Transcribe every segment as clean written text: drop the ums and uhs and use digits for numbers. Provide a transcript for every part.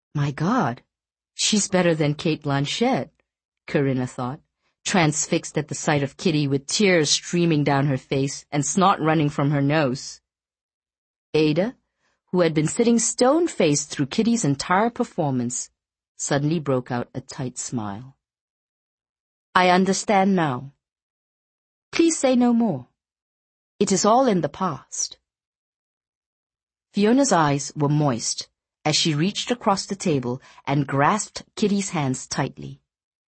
My God, she's better than Cate Blanchett, Corinna thought, transfixed at the sight of Kitty with tears streaming down her face and snot running from her nose. Ada, who had been sitting stone-faced through Kitty's entire performance, suddenly broke out a tight smile. I understand now. Please say no more. It is all in the past. Fiona's eyes were moist as she reached across the table and grasped Kitty's hands tightly.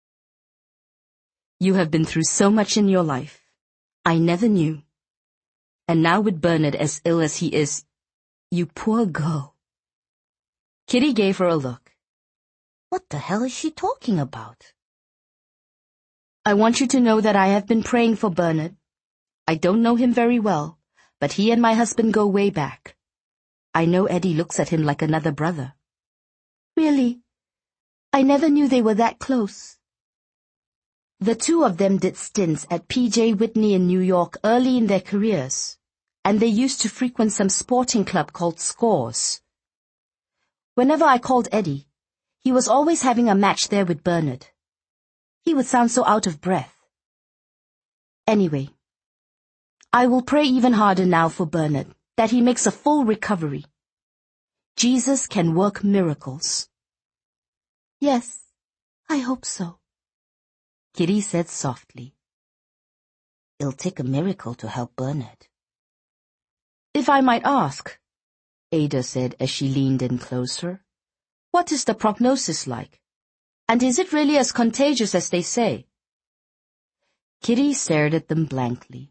You have been through so much in your life. I never knew. And now with Bernard as ill as he is, you poor girl. Kitty gave her a look. What the hell is she talking about? I want you to know that I have been praying for Bernard. I don't know him very well, but he and my husband go way back. I know Eddie looks at him like another brother. Really? I never knew they were that close. The two of them did stints at P.J. Whitney in New York early in their careers, and they used to frequent some sporting club called Scores. Whenever I called Eddie, he was always having a match there with Bernard. He would sound so out of breath. Anyway, I will pray even harder now for Bernard, that he makes a full recovery. Jesus can work miracles. Yes, I hope so, Kitty said softly. It'll take a miracle to help Bernard. If I might ask, Ada said as she leaned in closer, what is the prognosis like? And is it really as contagious as they say? Kitty stared at them blankly.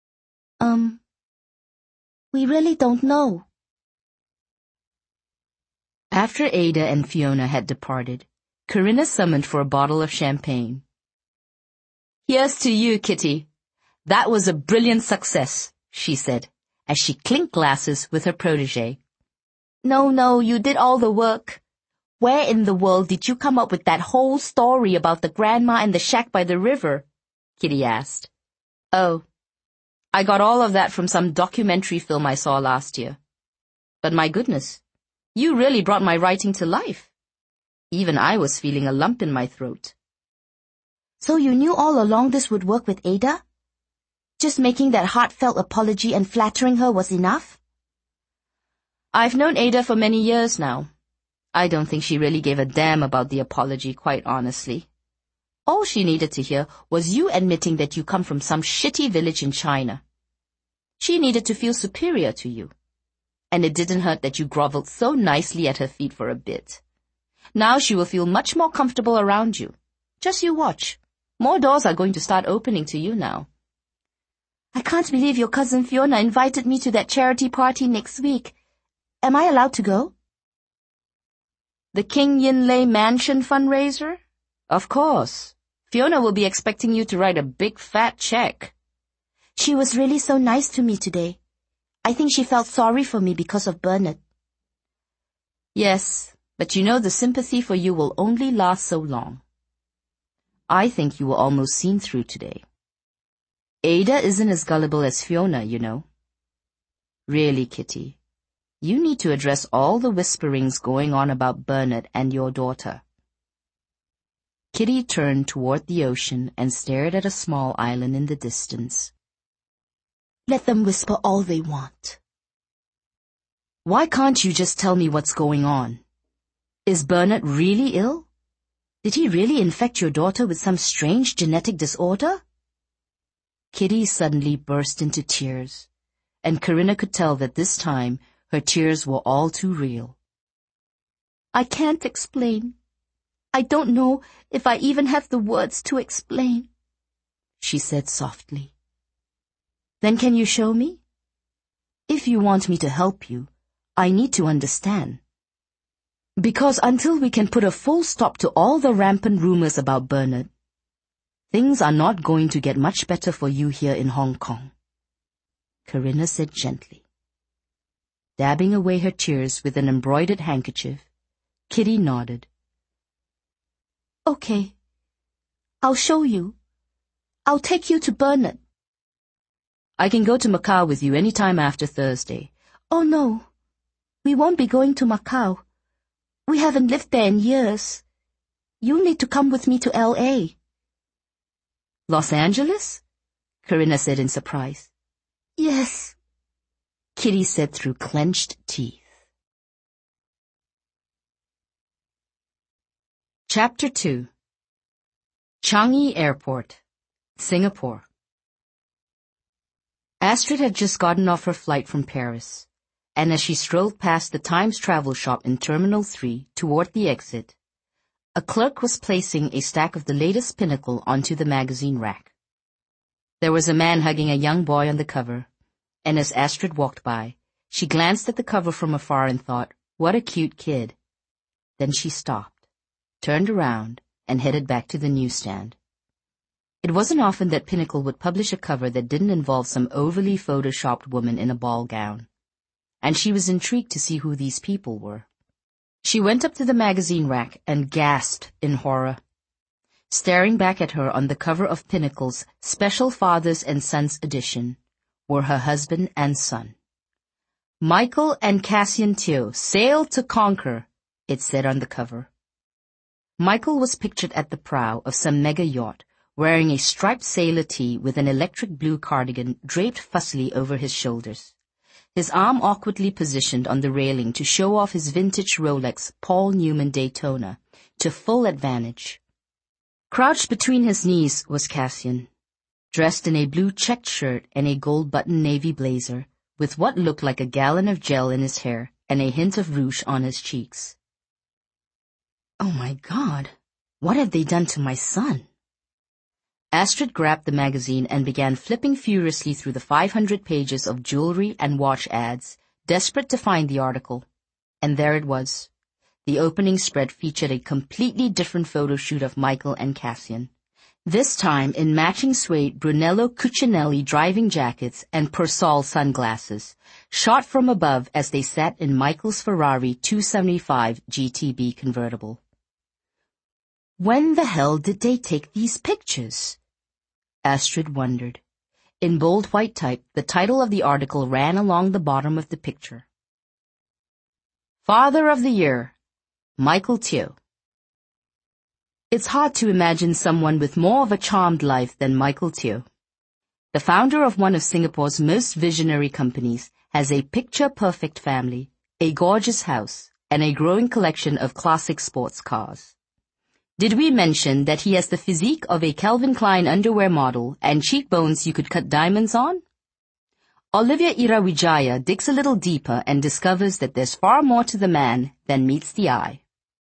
We really don't know. After Ada and Fiona had departed, Corinna summoned for a bottle of champagne. Here's to you, Kitty. That was a brilliant success, she said, as she clinked glasses with her protégé. No, you did all the work. Where in the world did you come up with that whole story about the grandma and the shack by the river? Kitty asked. Oh, I got all of that from some documentary film I saw last year. But my goodness, you really brought my writing to life. Even I was feeling a lump in my throat. So you knew all along this would work with Ada? Just making that heartfelt apology and flattering her was enough? I've known Ada for many years now. I don't think she really gave a damn about the apology, quite honestly. All she needed to hear was you admitting that you come from some shitty village in China. She needed to feel superior to you. And it didn't hurt that you groveled so nicely at her feet for a bit. Now she will feel much more comfortable around you. Just you watch. More doors are going to start opening to you now. I can't believe your cousin Fiona invited me to that charity party next week. Am I allowed to go? The King Yin-lei Mansion fundraiser? Of course. Fiona will be expecting you to write a big fat check. She was really so nice to me today. I think she felt sorry for me because of Bernard. Yes, but you know the sympathy for you will only last so long. I think you were almost seen through today. Ada isn't as gullible as Fiona, you know. Really, Kitty, you need to address all the whisperings going on about Bernard and your daughter. Kitty turned toward the ocean and stared at a small island in the distance. Let them whisper all they want. Why can't you just tell me what's going on? Is Bernard really ill? Did he really infect your daughter with some strange genetic disorder? Kitty suddenly burst into tears, and Corinna could tell that this time her tears were all too real. I can't explain. I don't know if I even have the words to explain, she said softly. Then can you show me? If you want me to help you, I need to understand. Because until we can put a full stop to all the rampant rumors about Bernard, things are not going to get much better for you here in Hong Kong, Corinna said gently. Dabbing away her tears with an embroidered handkerchief, Kitty nodded. Okay, I'll show you. I'll take you to Bernard. I can go to Macau with you any time after Thursday. Oh no, we won't be going to Macau. We haven't lived there in years. You'll need to come with me to L.A. Los Angeles? Corinna said in surprise. Yes, Kitty said through clenched teeth. Chapter 2. Changi Airport, Singapore. Astrid had just gotten off her flight from Paris, and as she strolled past the Times Travel shop in Terminal 3 toward the exit, a clerk was placing a stack of the latest Pinnacle onto the magazine rack. There was a man hugging a young boy on the cover, and as Astrid walked by, she glanced at the cover from afar and thought, what a cute kid. Then she stopped, turned around, and headed back to the newsstand. It wasn't often that Pinnacle would publish a cover that didn't involve some overly photoshopped woman in a ball gown, and she was intrigued to see who these people were. She went up to the magazine rack and gasped in horror. Staring back at her on the cover of Pinnacle's Special Fathers and Sons edition were her husband and son. Michael and Cassian Teo sailed to conquer, it said on the cover. Michael was pictured at the prow of some mega yacht, wearing a striped sailor tee with an electric blue cardigan draped fussily over his shoulders, his arm awkwardly positioned on the railing to show off his vintage Rolex Paul Newman Daytona to full advantage. Crouched between his knees was Cassian, dressed in a blue checked shirt and a gold-buttoned navy blazer, with what looked like a gallon of gel in his hair and a hint of rouge on his cheeks. Oh my God, what have they done to my son? Astrid grabbed the magazine and began flipping furiously through the 500 pages of jewelry and watch ads, desperate to find the article. And there it was. The opening spread featured a completely different photo shoot of Michael and Cassian, this time in matching suede Brunello Cucinelli driving jackets and Persol sunglasses, shot from above as they sat in Michael's Ferrari 275 GTB convertible. When the hell did they take these pictures? Astrid wondered. In bold white type, the title of the article ran along the bottom of the picture. Father of the Year, Michael Teo. It's hard to imagine someone with more of a charmed life than Michael Teo. The founder of one of Singapore's most visionary companies has a picture-perfect family, a gorgeous house, and a growing collection of classic sports cars. Did we mention that he has the physique of a Calvin Klein underwear model and cheekbones you could cut diamonds on? Olivia Irawijaya digs a little deeper and discovers that there's far more to the man than meets the eye.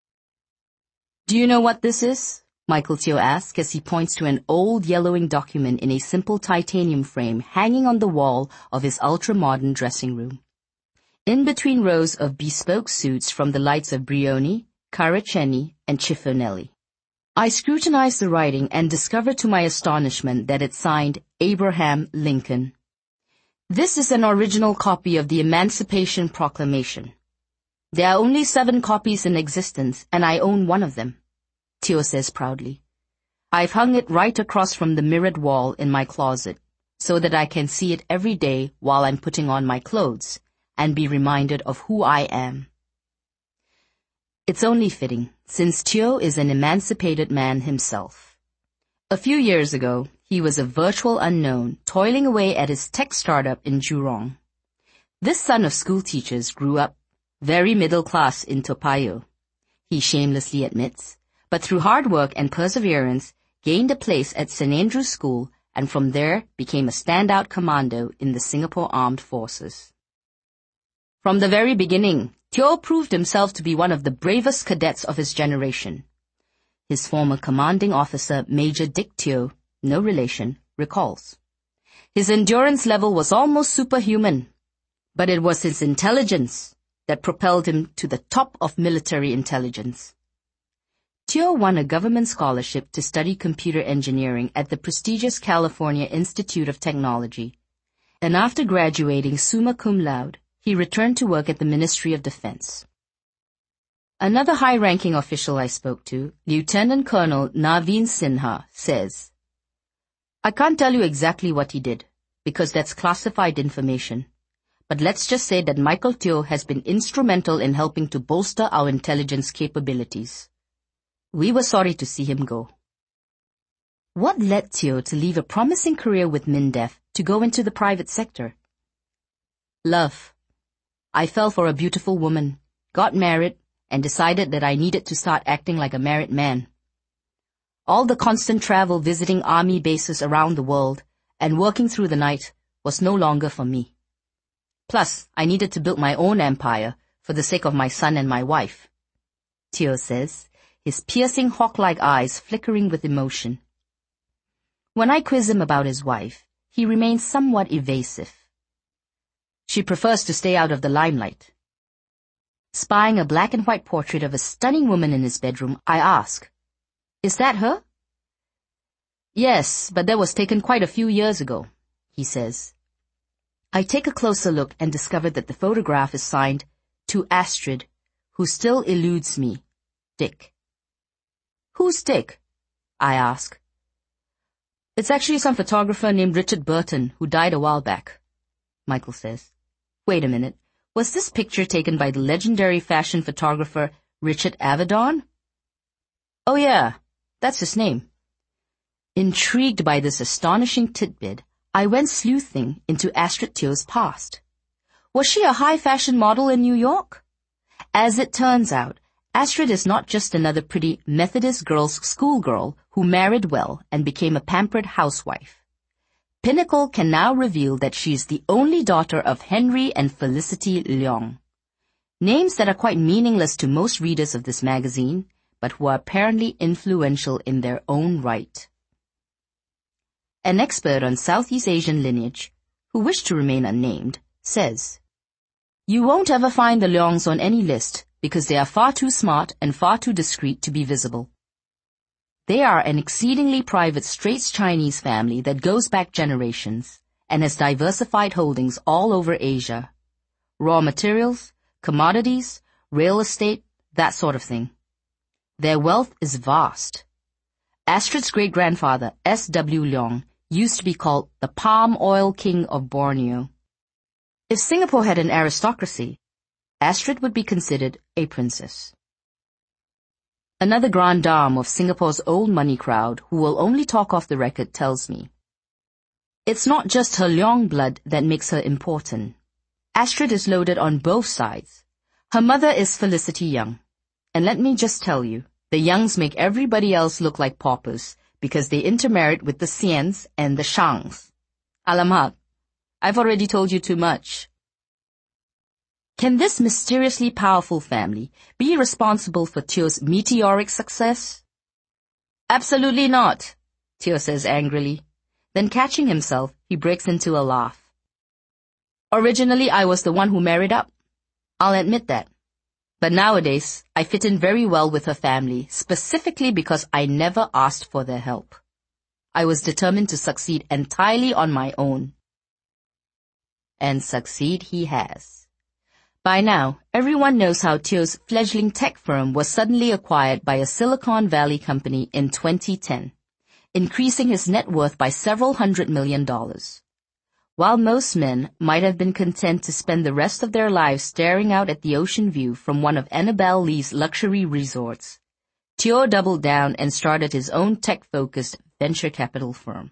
Do you know what this is? Michael Teo asks as he points to an old yellowing document in a simple titanium frame hanging on the wall of his ultra-modern dressing room. In between rows of bespoke suits from the likes of Brioni, Caraceni, and Cifonelli. I scrutinized the writing and discovered to my astonishment that it signed Abraham Lincoln. This is an original copy of the Emancipation Proclamation. There are only 7 copies in existence, and I own one of them, Teo says proudly. I've hung it right across from the mirrored wall in my closet, so that I can see it every day while I'm putting on my clothes, and be reminded of who I am. It's only fitting, since Teo is an emancipated man himself. A few years ago, he was a virtual unknown, toiling away at his tech startup in Jurong. This son of school teachers grew up very middle class in Toa Payoh, he shamelessly admits, but through hard work and perseverance, gained a place at St. Andrew's School and from there became a standout commando in the Singapore Armed Forces. From the very beginning, Teo proved himself to be one of the bravest cadets of his generation. His former commanding officer, Major Dick Teo, no relation, recalls. His endurance level was almost superhuman, but it was his intelligence that propelled him to the top of military intelligence. Teo won a government scholarship to study computer engineering at the prestigious California Institute of Technology, and after graduating summa cum laude, he returned to work at the Ministry of Defense. Another high-ranking official I spoke to, Lieutenant Colonel Naveen Sinha, says, I can't tell you exactly what he did, because that's classified information, but let's just say that Michael Teo has been instrumental in helping to bolster our intelligence capabilities. We were sorry to see him go. What led Teo to leave a promising career with MINDEF to go into the private sector? Love. I fell for a beautiful woman, got married, and decided that I needed to start acting like a married man. All the constant travel visiting army bases around the world and working through the night was no longer for me. Plus, I needed to build my own empire for the sake of my son and my wife. Teo says, his piercing hawk-like eyes flickering with emotion. When I quiz him about his wife, he remains somewhat evasive. She prefers to stay out of the limelight. Spying a black and white portrait of a stunning woman in his bedroom, I ask, "Is that her?" "Yes, but that was taken quite a few years ago," he says. I take a closer look and discover that the photograph is signed, "To Astrid, who still eludes me, Dick." "Who's Dick?" I ask. "It's actually some photographer named Richard Burton who died a while back," Michael says. Wait a minute. Was this picture taken by the legendary fashion photographer Richard Avedon? Oh yeah, that's his name. Intrigued by this astonishing tidbit, I went sleuthing into Astrid Teo's past. Was she a high fashion model in New York? As it turns out, Astrid is not just another pretty Methodist girls' schoolgirl who married well and became a pampered housewife. Pinnacle can now reveal that she is the only daughter of Henry and Felicity Leong. Names that are quite meaningless to most readers of this magazine, but who are apparently influential in their own right. An expert on Southeast Asian lineage, who wished to remain unnamed, says, "You won't ever find the Leongs on any list because they are far too smart and far too discreet to be visible. They are an exceedingly private Straits Chinese family that goes back generations and has diversified holdings all over Asia. Raw materials, commodities, real estate, that sort of thing. Their wealth is vast. Astrid's great-grandfather, S.W. Leong, used to be called the Palm Oil King of Borneo. If Singapore had an aristocracy, Astrid would be considered a princess." Another grande dame of Singapore's old money crowd, who will only talk off the record, tells me, "It's not just her Leong blood that makes her important. Astrid is loaded on both sides. Her mother is Felicity Young. And let me just tell you, the Youngs make everybody else look like paupers because they intermarried with the Siens and the Shangs. Alamak, I've already told you too much." Can this mysteriously powerful family be responsible for Teo's meteoric success? Absolutely not, Teo says angrily. Then catching himself, he breaks into a laugh. Originally, I was the one who married up. I'll admit that. But nowadays, I fit in very well with her family, specifically because I never asked for their help. I was determined to succeed entirely on my own. And succeed he has. By now, everyone knows how Teo's fledgling tech firm was suddenly acquired by a Silicon Valley company in 2010, increasing his net worth by several $100 million. While most men might have been content to spend the rest of their lives staring out at the ocean view from one of Annabelle Lee's luxury resorts, Teo doubled down and started his own tech-focused venture capital firm.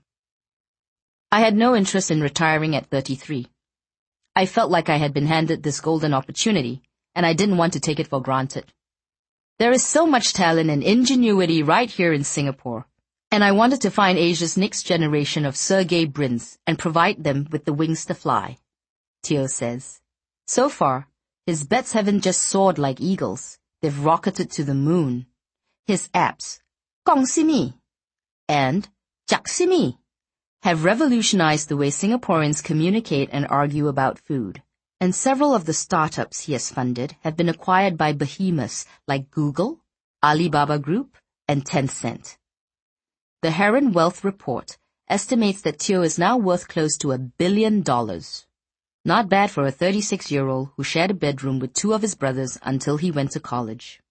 I had no interest in retiring at 33. I felt like I had been handed this golden opportunity, and I didn't want to take it for granted. There is so much talent and ingenuity right here in Singapore, and I wanted to find Asia's next generation of Sergey Brins and provide them with the wings to fly, Teo says. So far, his bets haven't just soared like eagles, they've rocketed to the moon. His apps, Kongsimi and Jaksimi, have revolutionized the way Singaporeans communicate and argue about food, and several of the startups he has funded have been acquired by behemoths like Google, Alibaba Group, and Tencent. The Heron Wealth Report estimates that Teo is now worth close to $1 billion. Not bad for a 36-year-old who shared a bedroom with two of his brothers until he went to college.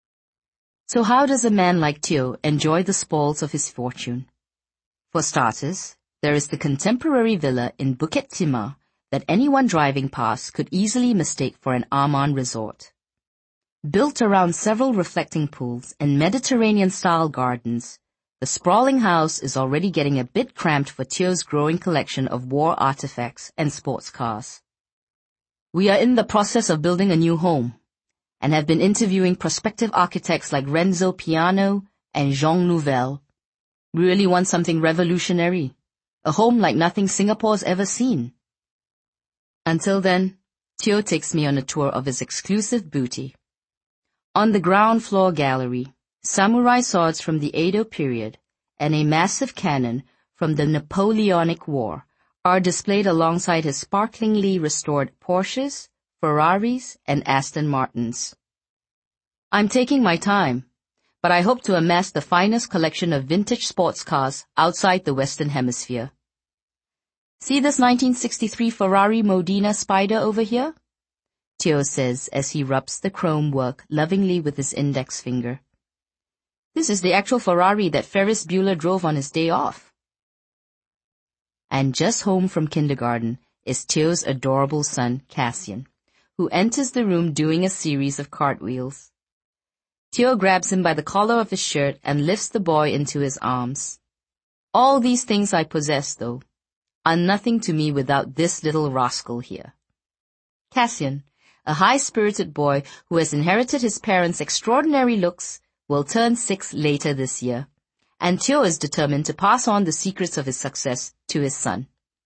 So how does a man like Teo enjoy the spoils of his fortune? For starters, there is the contemporary villa in Bukit Timah that anyone driving past could easily mistake for an Aman resort. Built around several reflecting pools and Mediterranean-style gardens, the sprawling house is already getting a bit cramped for Teo's growing collection of war artifacts and sports cars. We are in the process of building a new home, and have been interviewing prospective architects like Renzo Piano and Jean Nouvel. We really want something revolutionary, a home like nothing Singapore's ever seen. Until then, Teo takes me on a tour of his exclusive booty. On the ground floor gallery, samurai swords from the Edo period and a massive cannon from the Napoleonic War are displayed alongside his sparklingly restored Porsches, Ferraris, and Aston Martins. I'm taking my time, but I hope to amass the finest collection of vintage sports cars outside the Western Hemisphere. See this 1963 Ferrari Modena Spider over here? Teo says as he rubs the chrome work lovingly with his index finger. This is the actual Ferrari that Ferris Bueller drove on his day off. And just home from kindergarten is Teo's adorable son, Cassian, who enters the room doing a series of cartwheels. Teo grabs him by the collar of his shirt and lifts the boy into his arms. All these things I possess, though, are nothing to me without this little rascal here. Cassian, a high-spirited boy who has inherited his parents' extraordinary looks, will turn 6 later this year, and Teo is determined to pass on the secrets of his success to his son.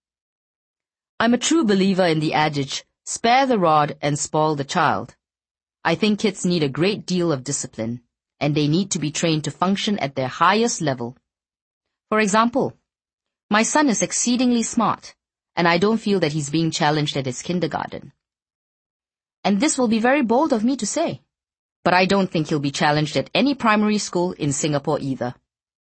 I'm a true believer in the adage, spare the rod and spoil the child. I think kids need a great deal of discipline, and they need to be trained to function at their highest level. For example, my son is exceedingly smart, and I don't feel that he's being challenged at his kindergarten. And this will be very bold of me to say, but I don't think he'll be challenged at any primary school in Singapore either.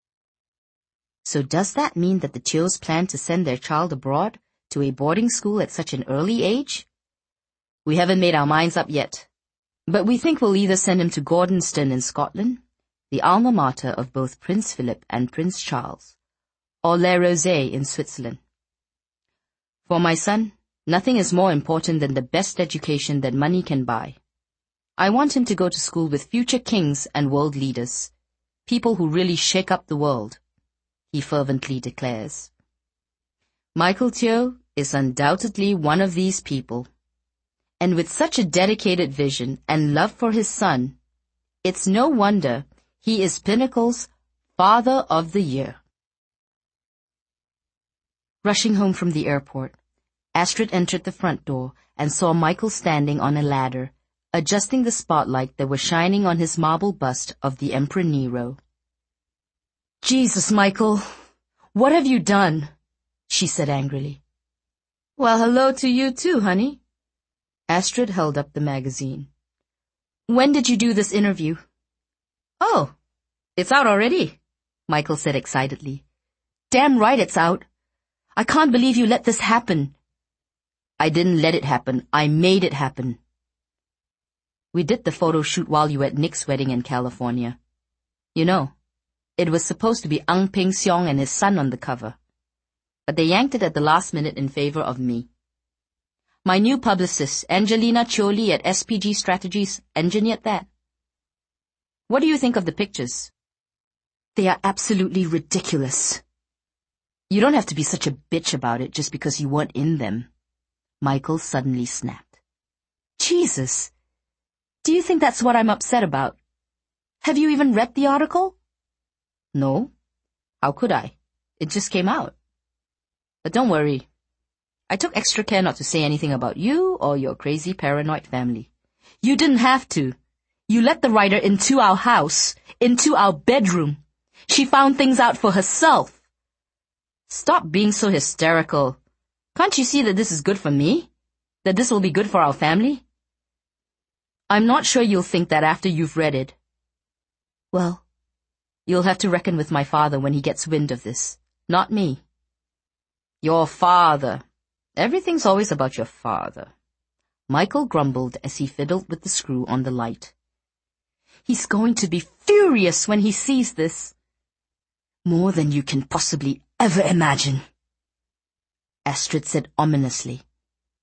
So does that mean that the Teos plan to send their child abroad to a boarding school at such an early age? We haven't made our minds up yet, but we think we'll either send him to Gordonston in Scotland, the alma mater of both Prince Philip and Prince Charles, or Les Rosés in Switzerland. For my son, nothing is more important than the best education that money can buy. I want him to go to school with future kings and world leaders, people who really shake up the world, he fervently declares. Michael Teo is undoubtedly one of these people, and with such a dedicated vision and love for his son, it's no wonder he is Pinnacle's Father of the Year. Rushing home from the airport, Astrid entered the front door and saw Michael standing on a ladder, adjusting the spotlight that was shining on his marble bust of the Emperor Nero. Jesus, Michael, what have you done? She said angrily. Well, hello to you too, honey. Astrid held up the magazine. When did you do this interview? Oh, it's out already, Michael said excitedly. Damn right it's out. I can't believe you let this happen. I didn't let it happen. I made it happen. We did the photo shoot while you were at Nick's wedding in California. You know, it was supposed to be Ang Peng Siong and his son on the cover, but they yanked it at the last minute in favor of me. My new publicist, Angelina Chioli at SPG Strategies, engineered that. What do you think of the pictures? They are absolutely ridiculous. You don't have to be such a bitch about it just because you weren't in them. Michael suddenly snapped. Jesus! Do you think that's what I'm upset about? Have you even read the article? No. How could I? It just came out. But don't worry. I took extra care not to say anything about you or your crazy paranoid family. You didn't have to. You let the writer into our house, into our bedroom. She found things out for herself. Stop being so hysterical. Can't you see that this is good for me? That this will be good for our family? I'm not sure you'll think that after you've read it. Well, you'll have to reckon with my father when he gets wind of this, not me. Your father. Everything's always about your father. Michael grumbled as he fiddled with the screw on the light. He's going to be furious when he sees this. More than you can possibly ever imagine, Astrid said ominously.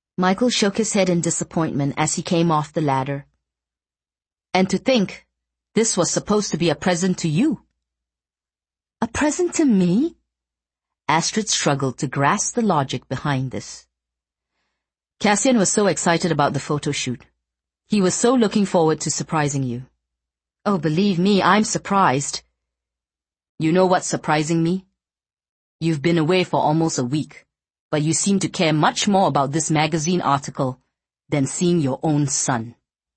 Michael shook his head in disappointment as he came off the ladder. And to think, this was supposed to be a present to you. A present to me? Astrid struggled to grasp the logic behind this. Cassian was so excited about the photo shoot. He was so looking forward to surprising you. Oh, believe me, I'm surprised. You know what's surprising me? You've been away for almost a week, but you seem to care much more about this magazine article than seeing your own son.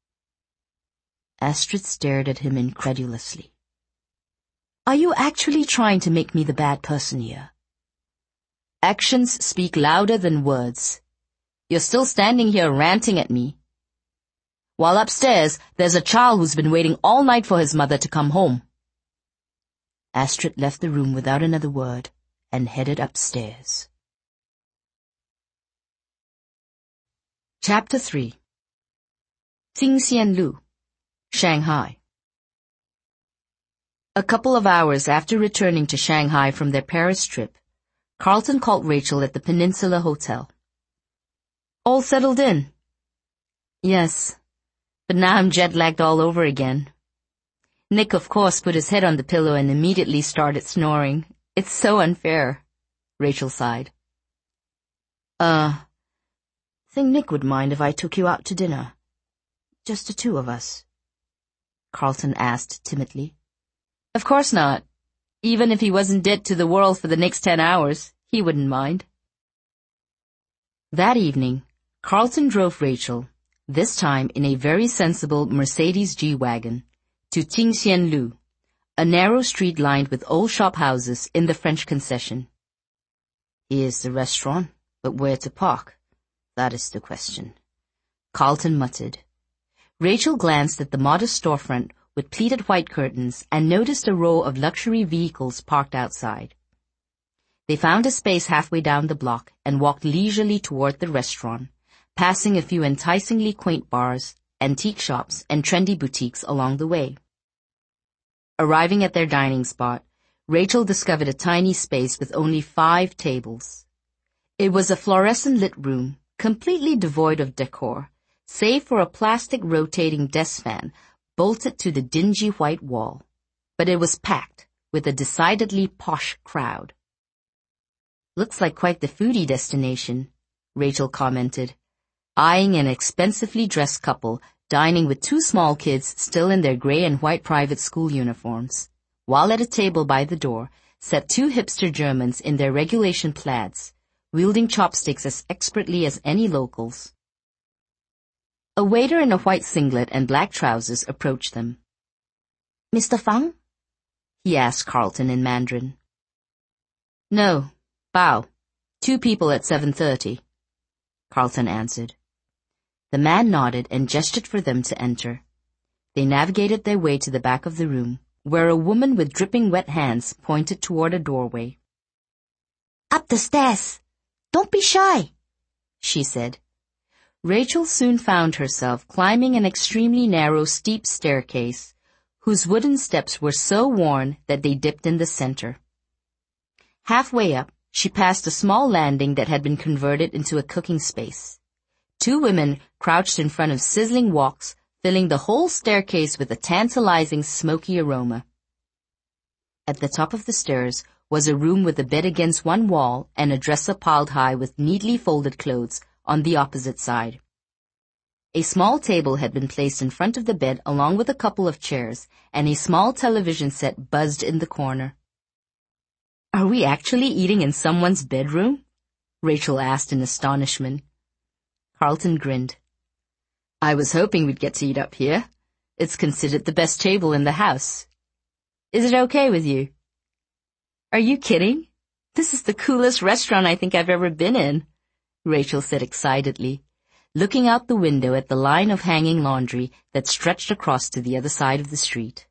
Astrid stared at him incredulously. Are you actually trying to make me the bad person here? Actions speak louder than words. You're still standing here ranting at me, while upstairs there's a child who's been waiting all night for his mother to come home. Astrid left the room without another word and headed upstairs. Chapter 3. Jingxianlu, Shanghai. A couple of hours after returning to Shanghai from their Paris trip, Carlton called Rachel at the Peninsula Hotel. All settled in? Yes, but now I'm jet-lagged all over again. Nick, of course, put his head on the pillow and immediately started snoring. It's so unfair, Rachel sighed. Think Nick would mind if I took you out to dinner? Just the two of us? Carlton asked timidly. Of course not. Even if he wasn't dead to the world for the next 10 hours, he wouldn't mind. That evening, Carlton drove Rachel, this time in a very sensible Mercedes G-Wagon, to Jingxianlu, a narrow street lined with old shop houses in the French concession. Here's the restaurant, but where to park? That is the question, Carlton muttered. Rachel glanced at the modest storefront with pleated white curtains and noticed a row of luxury vehicles parked outside. They found a space halfway down the block and walked leisurely toward the restaurant, passing a few enticingly quaint bars, antique shops, and trendy boutiques along the way. Arriving at their dining spot, Rachel discovered a tiny space with only 5 tables. It was a fluorescent-lit room, completely devoid of decor, save for a plastic rotating desk fan bolted to the dingy white wall. But it was packed with a decidedly posh crowd. Looks like quite the foodie destination, Rachel commented, eyeing an expensively dressed couple dining with 2 small kids still in their gray and white private school uniforms, while at a table by the door sat 2 hipster Germans in their regulation plaids, wielding chopsticks as expertly as any locals. A waiter in a white singlet and black trousers approached them. Mr. Fang? He asked Carlton in Mandarin. No, Bao. 2 people at 7:30, Carlton answered. The man nodded and gestured for them to enter. They navigated their way to the back of the room, where a woman with dripping wet hands pointed toward a doorway. Up the stairs! Don't be shy, she said. Rachel soon found herself climbing an extremely narrow, steep staircase, whose wooden steps were so worn that they dipped in the center. Halfway up, she passed a small landing that had been converted into a cooking space. 2 women crouched in front of sizzling woks, filling the whole staircase with a tantalizing, smoky aroma. At the top of the stairs was a room with a bed against one wall and a dresser piled high with neatly folded clothes on the opposite side. A small table had been placed in front of the bed along with a couple of chairs, and a small television set buzzed in the corner. Are we actually eating in someone's bedroom? Rachel asked in astonishment. Carlton grinned. I was hoping we'd get to eat up here. It's considered the best table in the house. Is it okay with you? Are you kidding? This is the coolest restaurant I think I've ever been in, Rachel said excitedly, looking out the window at the line of hanging laundry that stretched across to the other side of the street.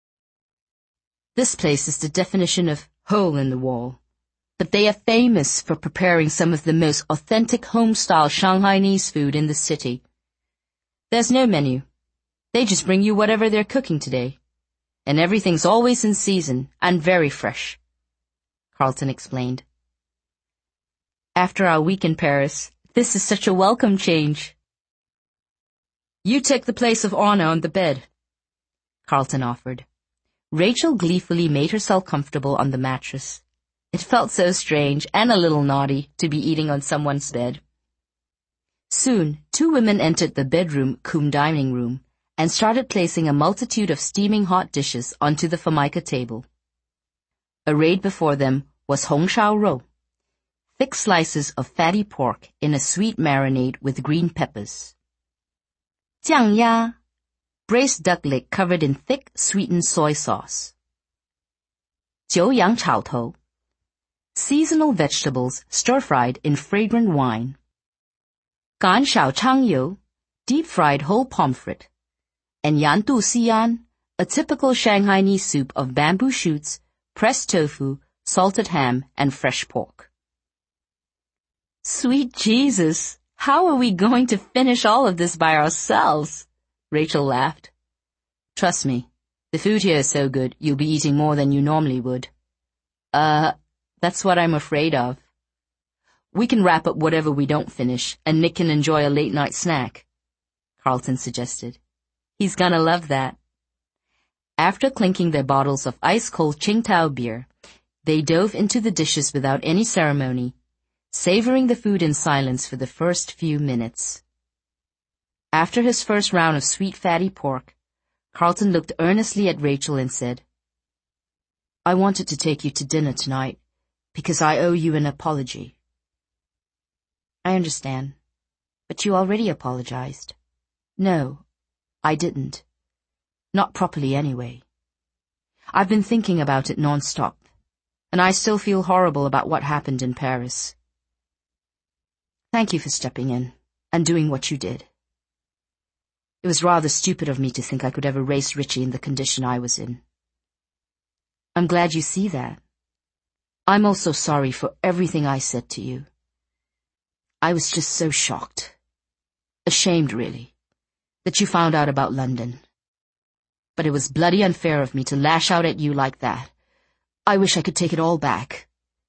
This place is the definition of hole in the wall, but they are famous for preparing some of the most authentic home-style Shanghainese food in the city. There's no menu. They just bring you whatever they're cooking today, and everything's always in season and very fresh, Carlton explained. After our week in Paris, This is such a welcome change. You take the place of Anna on the bed, Carlton offered. Rachel gleefully made herself comfortable on the mattress. It felt so strange and a little naughty to be eating on someone's bed. Soon, two women entered the bedroom cum dining room and started placing a multitude of steaming hot dishes onto the formica table. Arrayed before them was hong shao rou, thick slices of fatty pork in a sweet marinade with green peppers. Jiang ya, braised duck leg covered in thick, sweetened soy sauce. Jiu yang chao tou, seasonal vegetables stir-fried in fragrant wine. Gan shao chang you, deep-fried whole pomfret. And yan tu xian, a typical Shanghainese soup of bamboo shoots, pressed tofu, salted ham, and fresh pork. Sweet Jesus, how are we going to finish all of this by ourselves? Rachel laughed. Trust me, the food here is so good, you'll be eating more than you normally would. That's what I'm afraid of. We can wrap up whatever we don't finish, and Nick can enjoy a late-night snack, Carlton suggested. He's gonna love that. After clinking their bottles of ice-cold Qingdao beer, they dove into the dishes without any ceremony, savoring the food in silence for the first few minutes. After his first round of sweet fatty pork, Carlton looked earnestly at Rachel and said, I wanted to take you to dinner tonight because I owe you an apology. I understand, but you already apologized. No, I didn't. Not properly anyway. I've been thinking about it non-stop, and I still feel horrible about what happened in Paris. Thank you for stepping in and doing what you did. It was rather stupid of me to think I could ever raise Richie in the condition I was in. I'm glad you see that. I'm also sorry for everything I said to you. I was just so shocked. Ashamed, really, that you found out about London. But it was bloody unfair of me to lash out at you like that. I wish I could take it all back.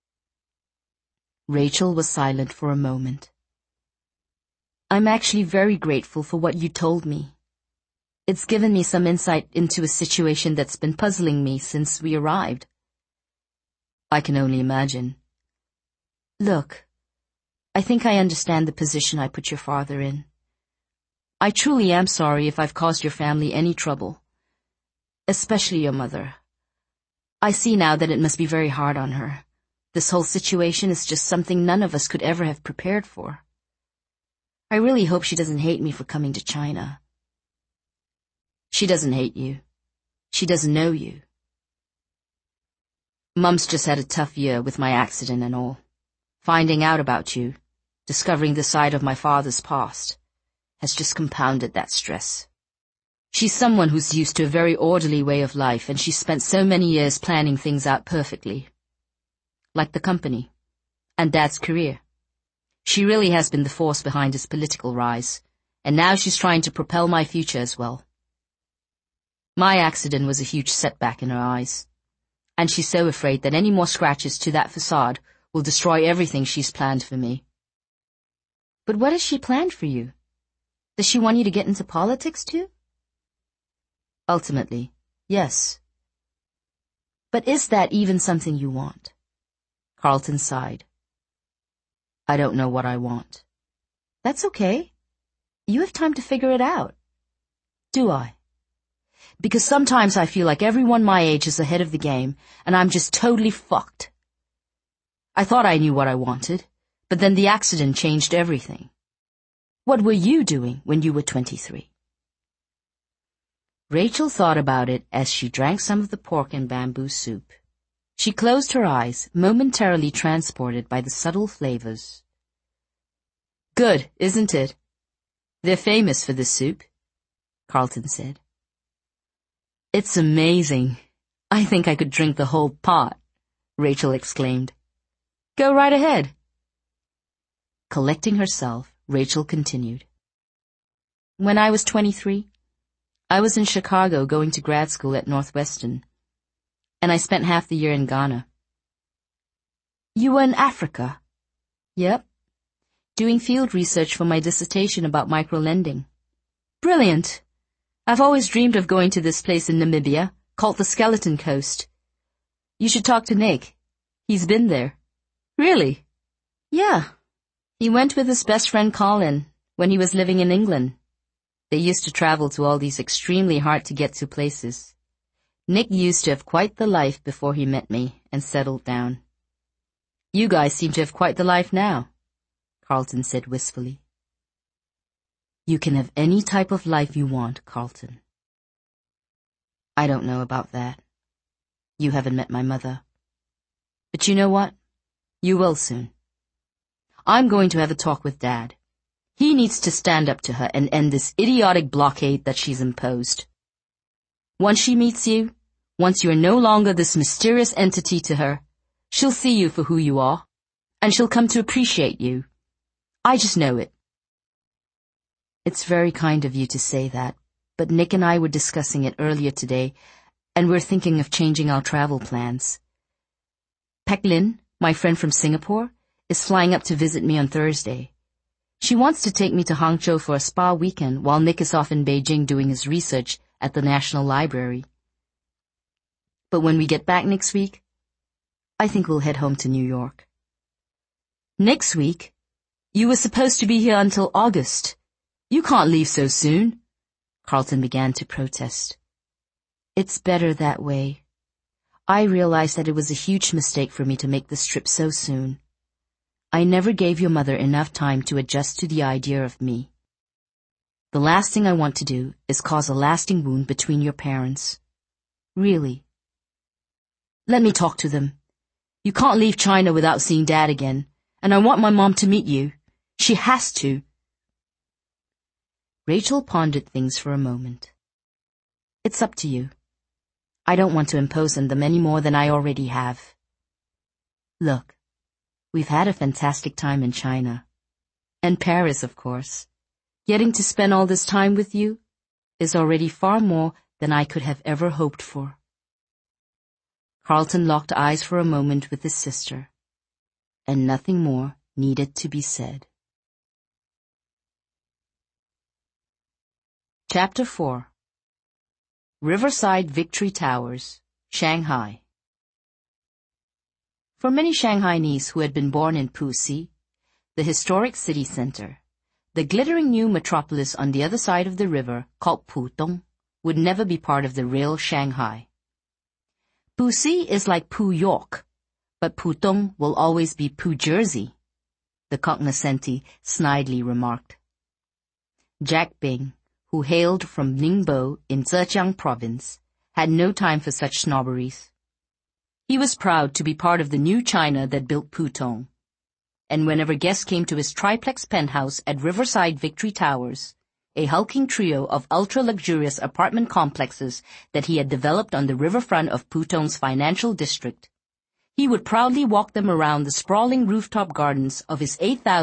Rachel was silent for a moment. I'm actually very grateful for what you told me. It's given me some insight into a situation that's been puzzling me since we arrived. I can only imagine. Look, I think I understand the position I put your father in. I truly am sorry if I've caused your family any trouble. Especially your mother. I see now that it must be very hard on her. This whole situation is just something none of us could ever have prepared for. I really hope she doesn't hate me for coming to China. She doesn't hate you. She doesn't know you. Mum's just had a tough year with my accident and all. Finding out about you, discovering the side of my father's past, has just compounded that stress. She's someone who's used to a very orderly way of life, and she's spent so many years planning things out perfectly. Like the company, and Dad's career. She really has been the force behind his political rise, and now she's trying to propel my future as well. My accident was a huge setback in her eyes, and she's so afraid that any more scratches to that facade will destroy everything she's planned for me. But what has she planned for you? Does she want you to get into politics too? Ultimately, yes. But is that even something you want? Carlton sighed. I don't know what I want. That's okay. You have time to figure it out. Do I? Because sometimes I feel like everyone my age is ahead of the game, and I'm just totally fucked. I thought I knew what I wanted, but then the accident changed everything. What were you doing when you were 23? Rachel thought about it as she drank some of the pork and bamboo soup. She closed her eyes, momentarily transported by the subtle flavors. Good, isn't it? They're famous for this soup, Carlton said. It's amazing. I think I could drink the whole pot, Rachel exclaimed. Go right ahead. Collecting herself, Rachel continued. When I was 23, I was in Chicago going to grad school at Northwestern, and I spent half the year in Ghana. You were in Africa? Yep. Doing field research for my dissertation about microlending. Brilliant! I've always dreamed of going to this place in Namibia, called the Skeleton Coast. You should talk to Nick. He's been there. Really? Yeah. He went with his best friend Colin when he was living in England. They used to travel to all these extremely hard-to-get-to places. Nick used to have quite the life before he met me and settled down. You guys seem to have quite the life now, Carlton said wistfully. You can have any type of life you want, Carlton. I don't know about that. You haven't met my mother. But you know what? You will soon. I'm going to have a talk with Dad. He needs to stand up to her and end this idiotic blockade that she's imposed. Once she meets you, once you're no longer this mysterious entity to her, she'll see you for who you are, and she'll come to appreciate you. I just know it. It's very kind of you to say that, but Nick and I were discussing it earlier today, and we're thinking of changing our travel plans. Pek Lin, my friend from Singapore, is flying up to visit me on Thursday. She wants to take me to Hangzhou for a spa weekend while Nick is off in Beijing doing his research at the National Library. But when we get back next week, I think we'll head home to New York. Next week? You were supposed to be here until August. You can't leave so soon, Carlton began to protest. It's better that way. I realized that it was a huge mistake for me to make this trip so soon. I never gave your mother enough time to adjust to the idea of me. The last thing I want to do is cause a lasting wound between your parents. Really. Let me talk to them. You can't leave China without seeing Dad again, and I want my mom to meet you. She has to. Rachel pondered things for a moment. It's up to you. I don't want to impose on them any more than I already have. Look, we've had a fantastic time in China. And Paris, of course. Getting to spend all this time with you is already far more than I could have ever hoped for. Carlton locked eyes for a moment with his sister, and nothing more needed to be said. Chapter 4. Riverside Victory Towers, Shanghai. For many Shanghainese who had been born in Puxi, the historic city center, the glittering new metropolis on the other side of the river called Pudong would never be part of the real Shanghai. Puxi is like Pu York, but Pudong will always be Pu Jersey, the cognoscenti snidely remarked. Jack Bing, who hailed from Ningbo in Zhejiang province, had no time for such snobberies. He was proud to be part of the new China that built Pudong, and whenever guests came to his triplex penthouse at Riverside Victory Towers, a hulking trio of ultra-luxurious apartment complexes that he had developed on the riverfront of Pudong's financial district, he would proudly walk them around the sprawling rooftop gardens of his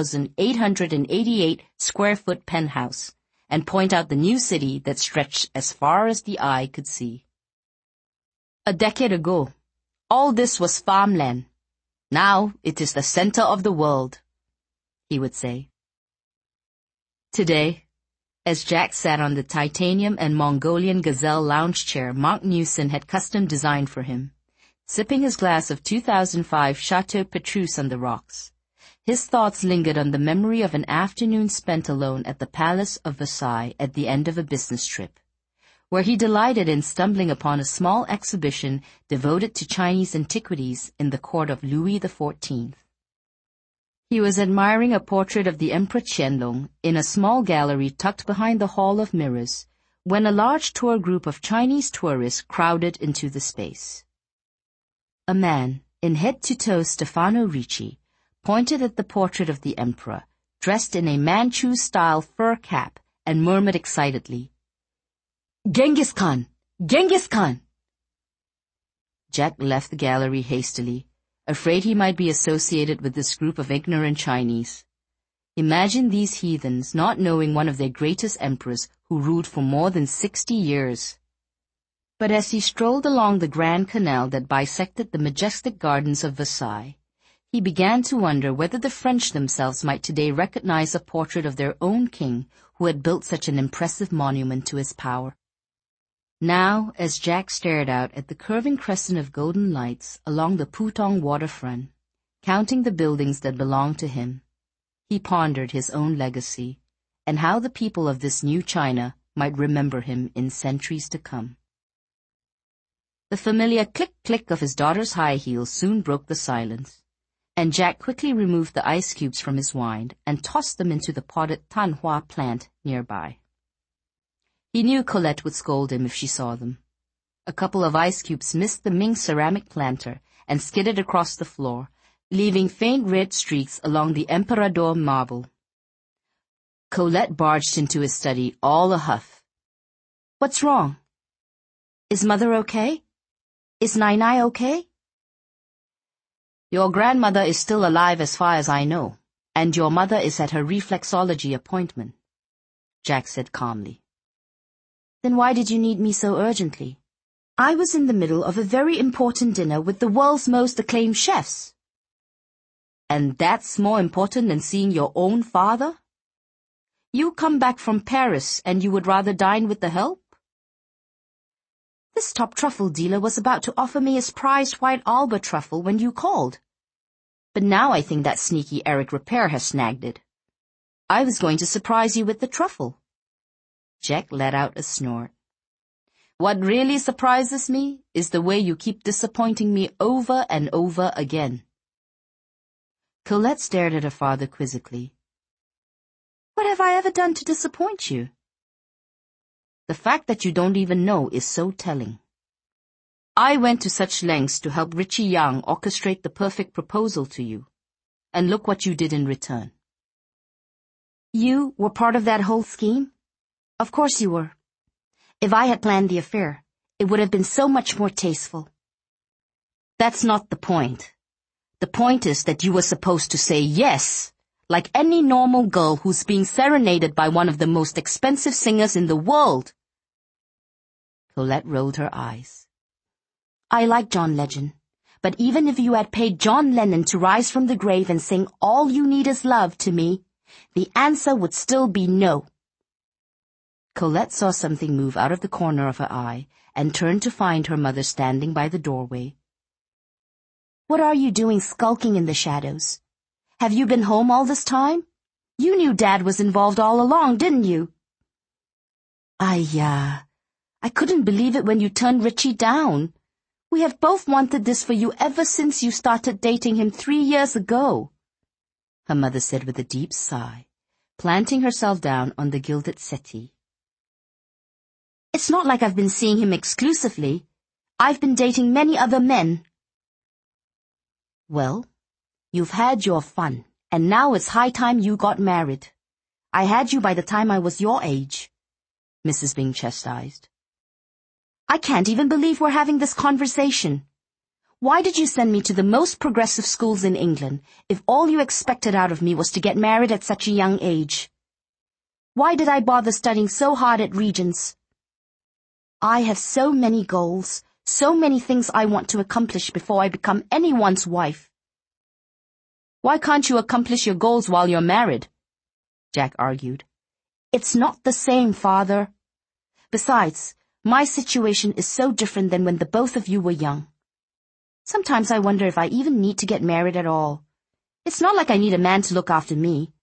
8,888 square foot penthouse and point out the new city that stretched as far as the eye could see. A decade ago, all this was farmland. Now it is the center of the world, he would say. Today, as Jack sat on the titanium and Mongolian gazelle lounge chair Mark Newson had custom designed for him, sipping his glass of 2005 Chateau Petrus on the rocks, his thoughts lingered on the memory of an afternoon spent alone at the Palace of Versailles at the end of a business trip, where he delighted in stumbling upon a small exhibition devoted to Chinese antiquities in the court of Louis XIV. He was admiring a portrait of the Emperor Qianlong in a small gallery tucked behind the Hall of Mirrors when a large tour group of Chinese tourists crowded into the space. A man in head-to-toe Stefano Ricci pointed at the portrait of the emperor, dressed in a Manchu-style fur cap, and murmured excitedly, "Genghis Khan! Genghis Khan!" Jack left the gallery hastily, afraid he might be associated with this group of ignorant Chinese. Imagine these heathens not knowing one of their greatest emperors who ruled for more than 60 years. But as he strolled along the Grand Canal that bisected the majestic gardens of Versailles, He began to wonder whether the French themselves might today recognize a portrait of their own king who had built such an impressive monument to his power. Now, as Jack stared out at the curving crescent of golden lights along the Putong waterfront, counting the buildings that belonged to him, he pondered his own legacy and how the people of this new China might remember him in centuries to come. The familiar click-click of his daughter's high heels soon broke the silence, and Jack quickly removed the ice cubes from his wine and tossed them into the potted tanhua plant nearby. He knew Colette would scold him if she saw them. A couple of ice cubes missed the Ming ceramic planter and skidded across the floor, leaving faint red streaks along the Emperador marble. Colette barged into his study, all a huff. "What's wrong? Is Mother okay? Is Nai okay?" "Your grandmother is still alive as far as I know, and your mother is at her reflexology appointment," Jack said calmly. "Then why did you need me so urgently? I was in the middle of a very important dinner with the world's most acclaimed chefs." "And that's more important than seeing your own father? You come back from Paris and you would rather dine with the help?" "This top truffle dealer was about to offer me his prized white Albert truffle when you called. But now I think that sneaky Eric Repair has snagged it. I was going to surprise you with the truffle." Jack let out a snort. "What really surprises me is the way you keep disappointing me over and over again." Colette stared at her father quizzically. "What have I ever done to disappoint you?" "The fact that you don't even know is so telling. I went to such lengths to help Richie Yang orchestrate the perfect proposal to you, and look what you did in return." "You were part of that whole scheme? Of course you were. If I had planned the affair, it would have been so much more tasteful." "That's not the point. The point is that you were supposed to say yes, like any normal girl who's being serenaded by one of the most expensive singers in the world." Colette rolled her eyes. "I like John Legend, but even if you had paid John Lennon to rise from the grave and sing All You Need Is Love to me, the answer would still be no." Colette saw something move out of the corner of her eye and turned to find her mother standing by the doorway. "What are you doing skulking in the shadows? Have you been home all this time? You knew Dad was involved all along, didn't you?" I couldn't believe it when you turned Richie down. We have both wanted this for you ever since you started dating him 3 years ago," her mother said with a deep sigh, planting herself down on the gilded settee. "It's not like I've been seeing him exclusively. I've been dating many other men." "Well, you've had your fun, and now it's high time you got married. I had you by the time I was your age," Mrs. Bing chastised. "I can't even believe we're having this conversation. Why did you send me to the most progressive schools in England if all you expected out of me was to get married at such a young age? Why did I bother studying so hard at Regents? I have so many goals, so many things I want to accomplish before I become anyone's wife." "Why can't you accomplish your goals while you're married?" Jack argued. "It's not the same, Father. Besides, my situation is so different than when the both of you were young. Sometimes I wonder if I even need to get married at all. It's not like I need a man to look after me."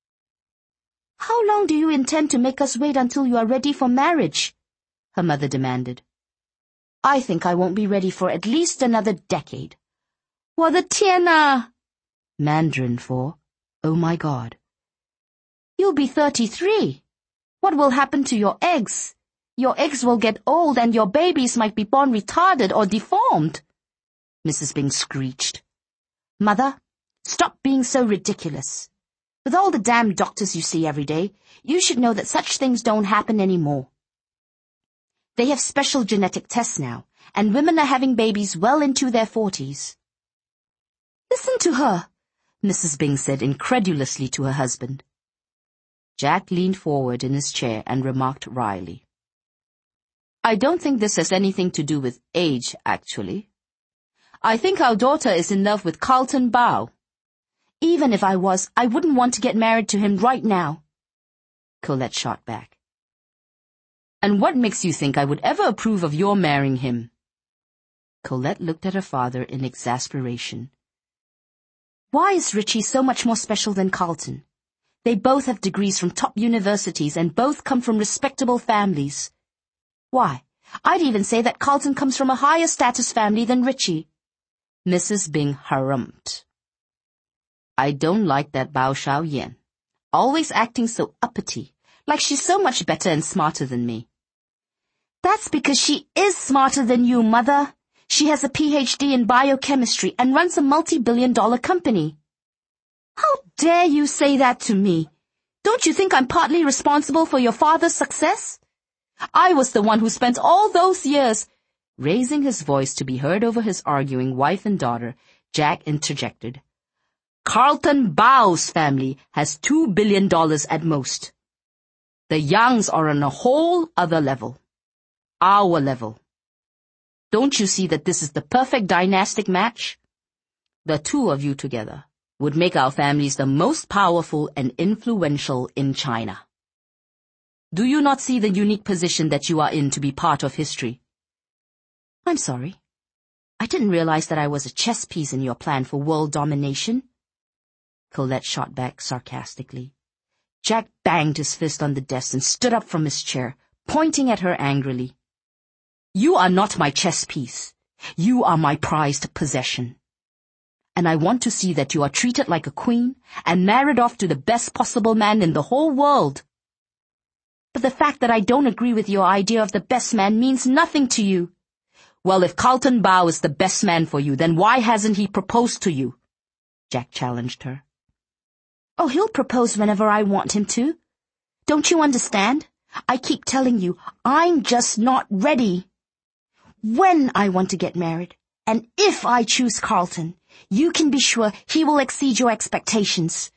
"How long do you intend to make us wait until you are ready for marriage?" her mother demanded. "I think I won't be ready for at least another decade." 我的天哪! Mandarin for, oh my God. "You'll be 33. What will happen to your eggs? Your eggs will get old and your babies might be born retarded or deformed," Mrs. Bing screeched. "Mother, stop being so ridiculous. With all the damn doctors you see every day, you should know that such things don't happen anymore. They have special genetic tests now, and women are having babies well into their 40s. "Listen to her," Mrs. Bing said incredulously to her husband. Jack leaned forward in his chair and remarked wryly, "I don't think this has anything to do with age, actually. I think our daughter is in love with Carlton Bao, Even if I was, I wouldn't want to get married to him right now. Colette shot back. And what makes you think I would ever approve of your marrying him? Colette looked at her father in exasperation. Why is Richie so much more special than Carlton? They both have degrees from top universities and both come from respectable families. Why, I'd even say that Carlton comes from a higher status family than Richie. Mrs. Bing harumphed. I don't like that Bao Xiaoyan. Always acting so uppity, like she's so much better and smarter than me. That's because she is smarter than you, Mother. She has a PhD in biochemistry and runs a multi-billion-dollar company. How dare you say that to me? Don't you think I'm partly responsible for your father's success? I was the one who spent all those years. Raising his voice to be heard over his arguing wife and daughter, Jack interjected. Carlton Bao's family has $2 billion at most. The Yangs are on a whole other level. Our level. Don't you see that this is the perfect dynastic match? The two of you together would make our families the most powerful and influential in China. Do you not see the unique position that you are in to be part of history? I'm sorry. I didn't realize that I was a chess piece in your plan for world domination. Colette shot back sarcastically. Jack banged his fist on the desk and stood up from his chair, pointing at her angrily. You are not my chess piece. You are my prized possession. And I want to see that you are treated like a queen and married off to the best possible man in the whole world. But the fact that I don't agree with your idea of the best man means nothing to you. Well, if Carlton Bao is the best man for you, then why hasn't he proposed to you? Jack challenged her. Oh, he'll propose whenever I want him to. Don't you understand? I keep telling you, I'm just not ready. When I want to get married, and if I choose Carlton, you can be sure he will exceed your expectations.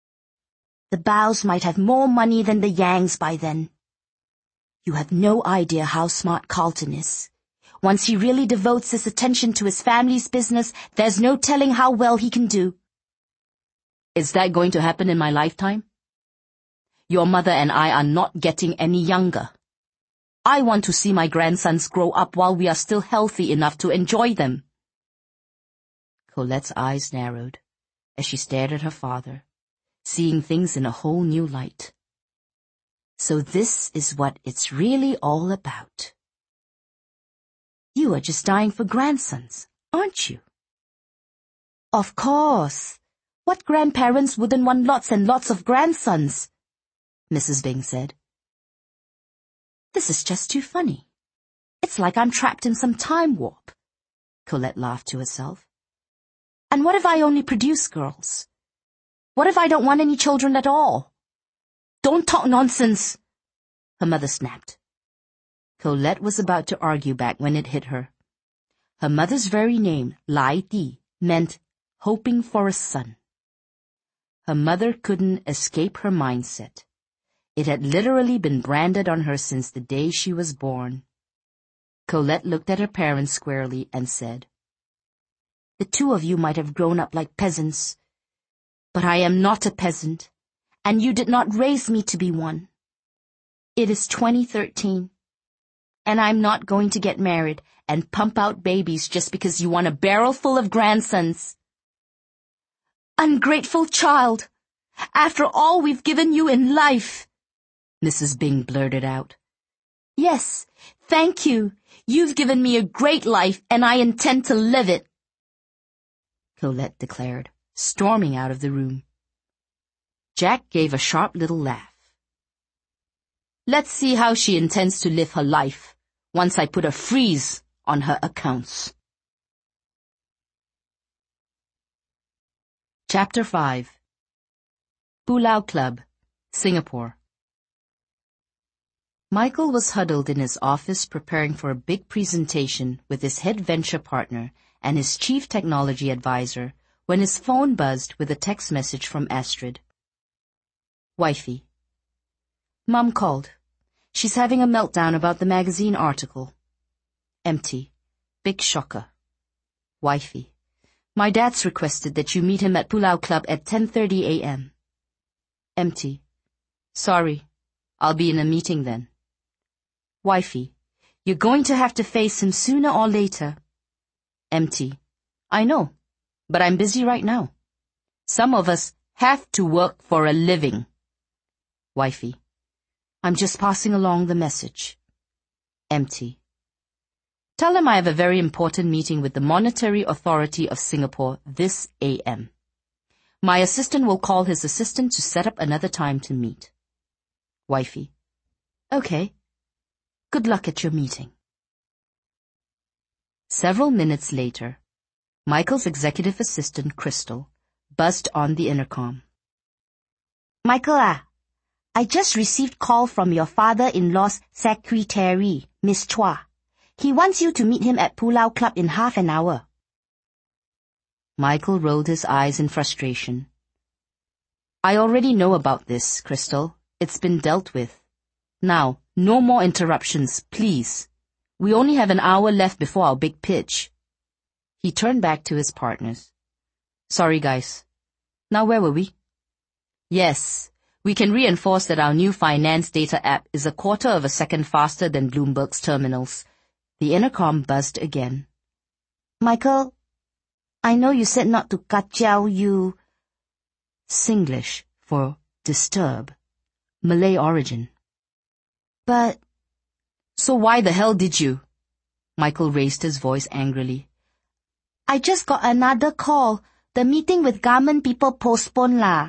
The Baos might have more money than the Yangs by then. You have no idea how smart Carlton is. Once he really devotes his attention to his family's business, there's no telling how well he can do. Is that going to happen in my lifetime? Your mother and I are not getting any younger. I want to see my grandsons grow up while we are still healthy enough to enjoy them. Colette's eyes narrowed as she stared at her father, seeing things in a whole new light. So this is what it's really all about. You are just dying for grandsons, aren't you? Of course. What grandparents wouldn't want lots and lots of grandsons? Mrs. Bing said. This is just too funny. It's like I'm trapped in some time warp. Colette laughed to herself. And what if I only produce girls? What if I don't want any children at all? Don't talk nonsense, her mother snapped. Colette was about to argue back when it hit her. Her mother's very name, Lai Di, meant hoping for a son. Her mother couldn't escape her mindset. It had literally been branded on her since the day she was born. Colette looked at her parents squarely and said, The two of you might have grown up like peasants, but I am not a peasant, and you did not raise me to be one. It is 2013, and I'm not going to get married and pump out babies just because you want a barrel full of grandsons. Ungrateful child! After all we've given you in life! Mrs. Bing blurted out. Yes, thank you. You've given me a great life, and I intend to live it, Colette declared, storming out of the room. Jack gave a sharp little laugh. Let's see how she intends to live her life once I put a freeze on her accounts. Chapter 5 Pulau Club, Singapore. Michael was huddled in his office preparing for a big presentation with his head venture partner and his chief technology advisor when his phone buzzed with a text message from Astrid. Wifey. Mom called. She's having a meltdown about the magazine article. Empty. Big shocker. Wifey. My dad's requested that you meet him at Pulau Club at 10:30 a.m. Empty. Sorry. I'll be in a meeting then. Wifey, you're going to have to face him sooner or later. Empty. I know, but I'm busy right now. Some of us have to work for a living. Wifey, I'm just passing along the message. Empty. Tell him I have a very important meeting with the Monetary Authority of Singapore this a.m. My assistant will call his assistant to set up another time to meet. Wifey. Okay. Good luck at your meeting. Several minutes later, Michael's executive assistant, Crystal, buzzed on the intercom. Michael, I just received call from your father-in-law's secretary, Miss Chua. He wants you to meet him at Pulau Club in half an hour. Michael rolled his eyes in frustration. I already know about this, Crystal. It's been dealt with. Now, no more interruptions, please. We only have an hour left before our big pitch. He turned back to his partners. Sorry, guys. Now where were we? Yes, we can reinforce that our new finance data app is a quarter of a second faster than Bloomberg's terminals. The intercom buzzed again. Michael, I know you said not to kacau you. Singlish for disturb. Malay origin. But... So why the hell did you? Michael raised his voice angrily. I just got another call. The meeting with government people postponed lah.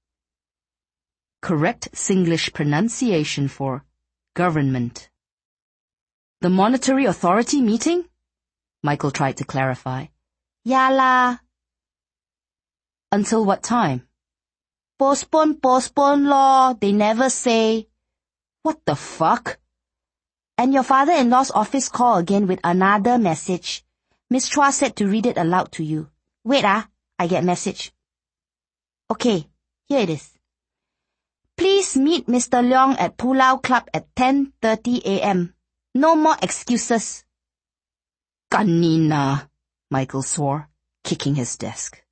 Correct Singlish pronunciation for government. The Monetary Authority meeting? Michael tried to clarify. Ya lah. Until what time? Postpone lor. They never say. What the fuck? And your father-in-law's office call again with another message. Miss Chua said to read it aloud to you. Wait, I get message. Okay, here it is. Please meet Mr. Leong at Pulau Club at 10:30 a.m. No more excuses. Kanina, Michael swore, kicking his desk.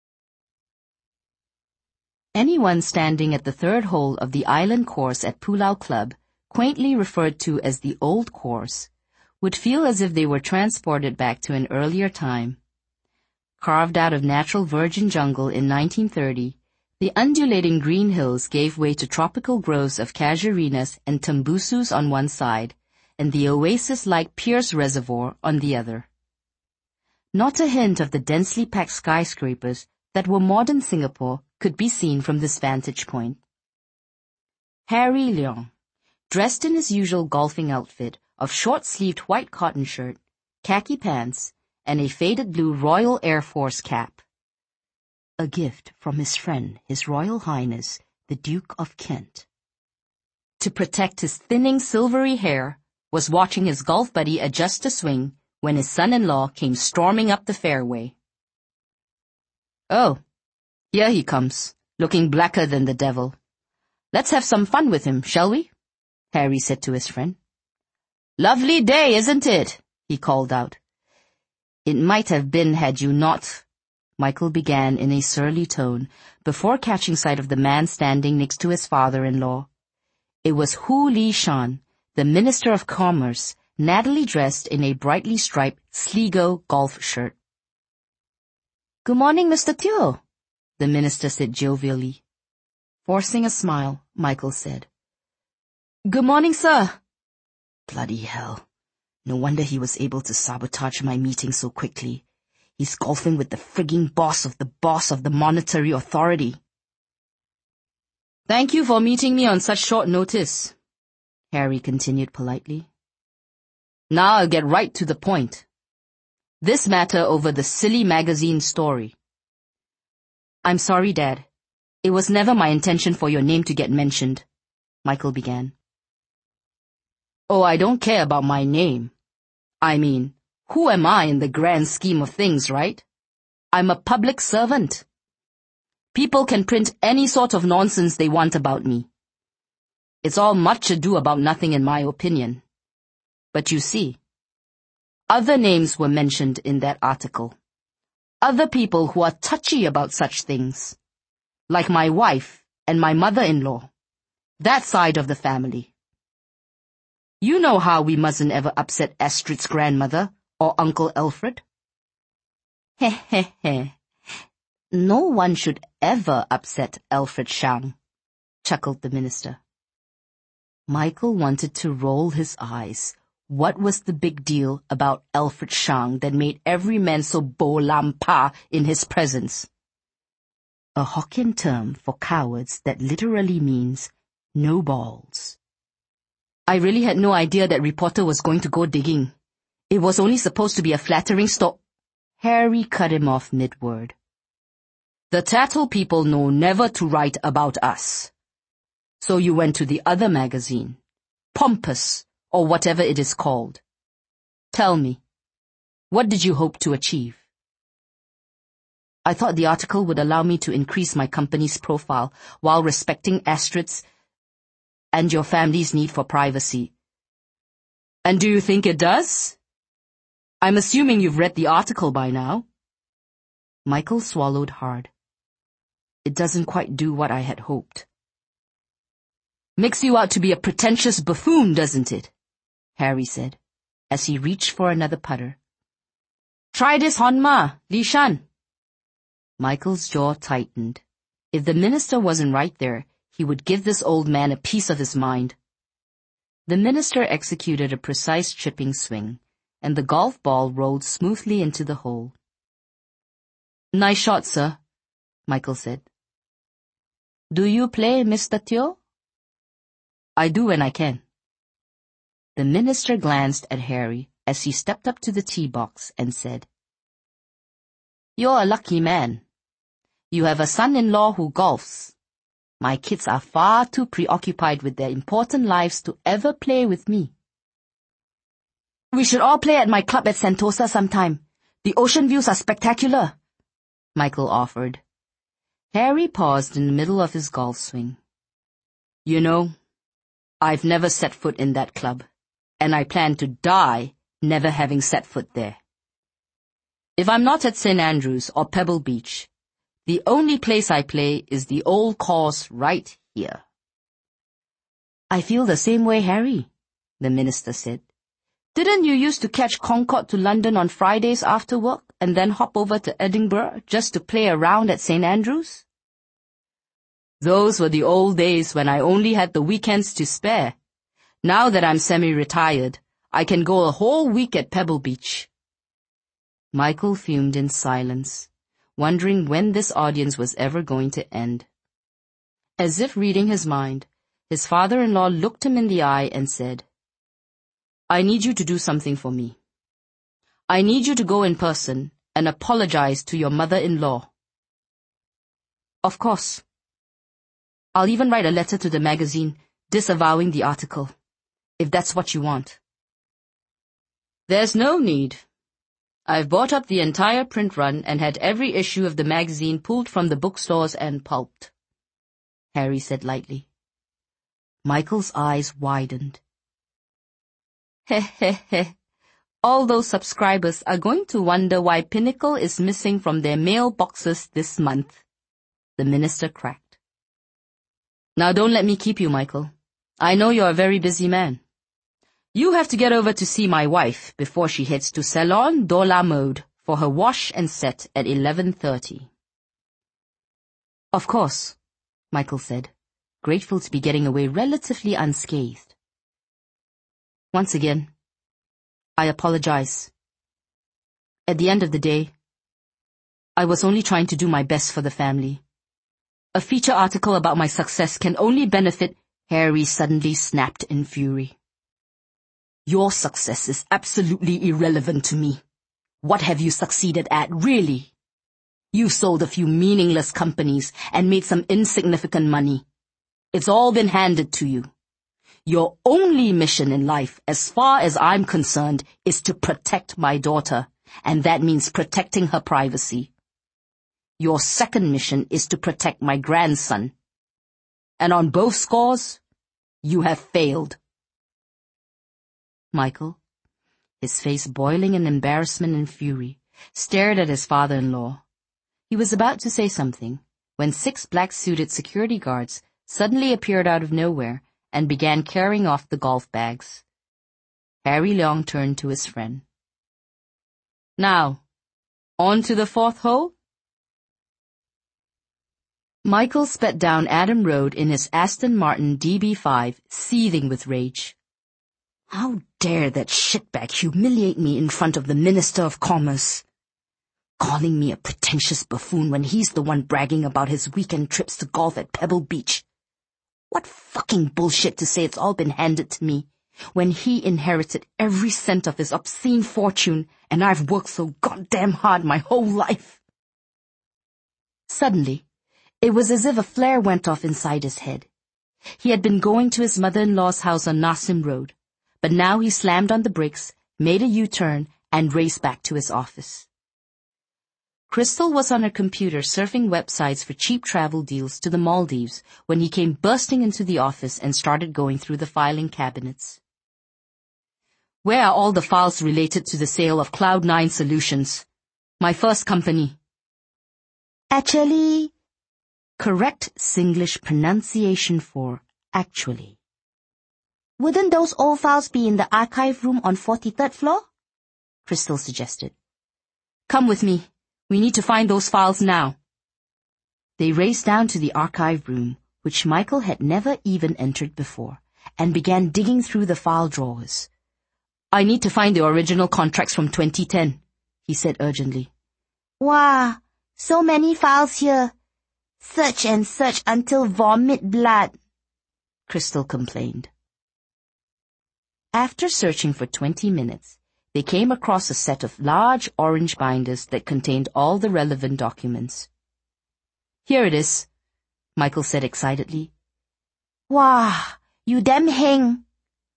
Anyone standing at the third hole of the island course at Pulau Club, quaintly referred to as the Old Course, would feel as if they were transported back to an earlier time. Carved out of natural virgin jungle in 1930, the undulating green hills gave way to tropical groves of casuarinas and tambusus on one side, and the oasis-like Pierce Reservoir on the other. Not a hint of the densely packed skyscrapers that were modern Singapore could be seen from this vantage point. Harry Leong, dressed in his usual golfing outfit of short-sleeved white cotton shirt, khaki pants, and a faded blue Royal Air Force cap. A gift from his friend, His Royal Highness, the Duke of Kent. To protect his thinning silvery hair, was watching his golf buddy adjust a swing when his son-in-law came storming up the fairway. Oh, here he comes, looking blacker than the devil. Let's have some fun with him, shall we? Harry said to his friend. Lovely day, isn't it? He called out. It might have been had you not, Michael began in a surly tone, before catching sight of the man standing next to his father-in-law. It was Hu Li Shan, the Minister of Commerce, nattily dressed in a brightly striped Sligo golf shirt. Good morning, Mr. Teo, the minister said jovially. Forcing a smile, Michael said. Good morning, sir. Bloody hell. No wonder he was able to sabotage my meeting so quickly. He's golfing with the frigging boss of the Monetary Authority. Thank you for meeting me on such short notice, Harry continued politely. Now I'll get right to the point. This matter over the silly magazine story. I'm sorry, Dad. It was never my intention for your name to get mentioned, Michael began. Oh, I don't care about my name. I mean, who am I in the grand scheme of things, right? I'm a public servant. People can print any sort of nonsense they want about me. It's all much ado about nothing in my opinion. But you see, other names were mentioned in that article. other people who are touchy about such things, like my wife and my mother-in-law, that side of the family. You know how we mustn't ever upset Astrid's grandmother or Uncle Alfred. Heh heh heh. No one should ever upset Alfred Shang, chuckled the minister. Michael wanted to roll his eyes. What was the big deal about Alfred Shang that made every man so bo lam pa in his presence? A Hokkien term for cowards that literally means no balls. I really had no idea that reporter was going to go digging. It was only supposed to be a flattering story. Harry cut him off mid-word. The tattle people know never to write about us. So you went to the other magazine, Pompous, or whatever it is called. Tell me, what did you hope to achieve? I thought the article would allow me to increase my company's profile while respecting Astrid's and your family's need for privacy. And do you think it does? I'm assuming you've read the article by now. Michael swallowed hard. It doesn't quite do what I had hoped. Makes you out to be a pretentious buffoon, doesn't it? Harry said, as he reached for another putter. Try this, Honma, Li Shan. Michael's jaw tightened. If the minister wasn't right there, he would give this old man a piece of his mind. The minister executed a precise chipping swing, and the golf ball rolled smoothly into the hole. Nice shot, sir, Michael said. Do you play, Mr. Teo? I do when I can. The minister glanced at Harry as he stepped up to the tee box and said, You're a lucky man. You have a son-in-law who golfs. My kids are far too preoccupied with their important lives to ever play with me. We should all play at my club at Sentosa sometime. The ocean views are spectacular, Michael offered. Harry paused in the middle of his golf swing. You know, I've never set foot in that club, and I plan to die never having set foot there. If I'm not at St. Andrews or Pebble Beach, the only place I play is the old course right here. I feel the same way, Harry, the minister said. Didn't you used to catch Concorde to London on Fridays after work and then hop over to Edinburgh just to play around at St. Andrews? Those were the old days when I only had the weekends to spare. Now that I'm semi-retired, I can go a whole week at Pebble Beach. Michael fumed in silence, wondering when this audience was ever going to end. As if reading his mind, his father-in-law looked him in the eye and said, I need you to do something for me. I need you to go in person and apologize to your mother-in-law. Of course. I'll even write a letter to the magazine disavowing the article, if that's what you want. There's no need. I've bought up the entire print run and had every issue of the magazine pulled from the bookstores and pulped, Harry said lightly. Michael's eyes widened. Heh heh heh. All those subscribers are going to wonder why Pinnacle is missing from their mailboxes this month, the minister cracked. Now don't let me keep you, Michael. I know you're a very busy man. You have to get over to see my wife before she heads to Salon de la Mode for her wash and set at 11:30. Of course, Michael said, grateful to be getting away relatively unscathed. Once again, I apologize. At the end of the day, I was only trying to do my best for the family. A feature article about my success can only benefit. Harry suddenly snapped in fury. Your success is absolutely irrelevant to me. What have you succeeded at, really? You sold a few meaningless companies and made some insignificant money. It's all been handed to you. Your only mission in life, as far as I'm concerned, is to protect my daughter, and that means protecting her privacy. Your second mission is to protect my grandson. And on both scores, you have failed. Michael, his face boiling in embarrassment and fury, stared at his father-in-law. He was about to say something when 6 black-suited security guards suddenly appeared out of nowhere and began carrying off the golf bags. Harry Leong turned to his friend. "Now, on to the 4th hole?" Michael sped down Adam Road in his Aston Martin DB5, seething with rage. How dare that shitbag humiliate me in front of the Minister of Commerce? Calling me a pretentious buffoon when he's the one bragging about his weekend trips to golf at Pebble Beach. What fucking bullshit to say it's all been handed to me, when he inherited every cent of his obscene fortune and I've worked so goddamn hard my whole life. Suddenly, it was as if a flare went off inside his head. He had been going to his mother-in-law's house on Nassim Road, but now he slammed on the brakes, made a U-turn, and raced back to his office. Crystal was on her computer surfing websites for cheap travel deals to the Maldives when he came bursting into the office and started going through the filing cabinets. "Where are all the files related to the sale of Cloud9 Solutions, my first company?" Actually, Correct Singlish pronunciation for actually. wouldn't those old files be in the archive room on 43rd floor? Crystal suggested. "Come with me. We need to find those files now." They raced down to the archive room, which Michael had never even entered before, and began digging through the file drawers. "I need to find the original contracts from 2010, he said urgently. Wow, so many files here. Search and search until vomit blood, Crystal complained. After searching for 20 minutes, they came across a set of large orange binders that contained all the relevant documents. "Here it is," Michael said excitedly. Wow, you damn heng.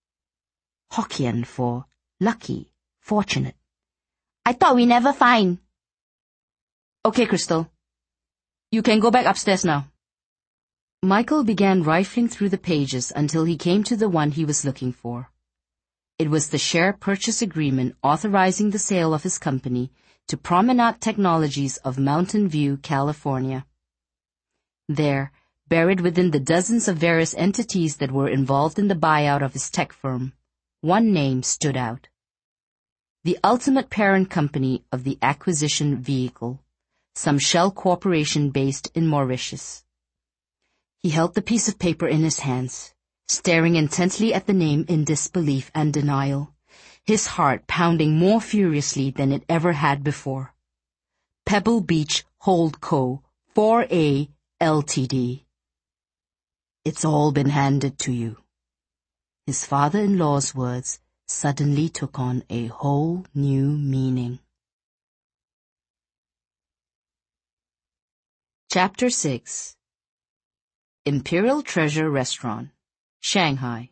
Hokkien for lucky, fortunate. I thought we never find. "Okay, Crystal. You can go back upstairs now." Michael began rifling through the pages until he came to the one he was looking for. It was the share purchase agreement authorizing the sale of his company to Promenade Technologies of Mountain View, California. There, buried within the dozens of various entities that were involved in the buyout of his tech firm, one name stood out. The ultimate parent company of the acquisition vehicle, some shell corporation based in Mauritius. He held the piece of paper in his hands, staring intently at the name in disbelief and denial, his heart pounding more furiously than it ever had before. Pebble Beach Holdco 4A Ltd. "It's all been handed to you." His father-in-law's words suddenly took on a whole new meaning. Chapter 6. Imperial Treasure Restaurant, Shanghai.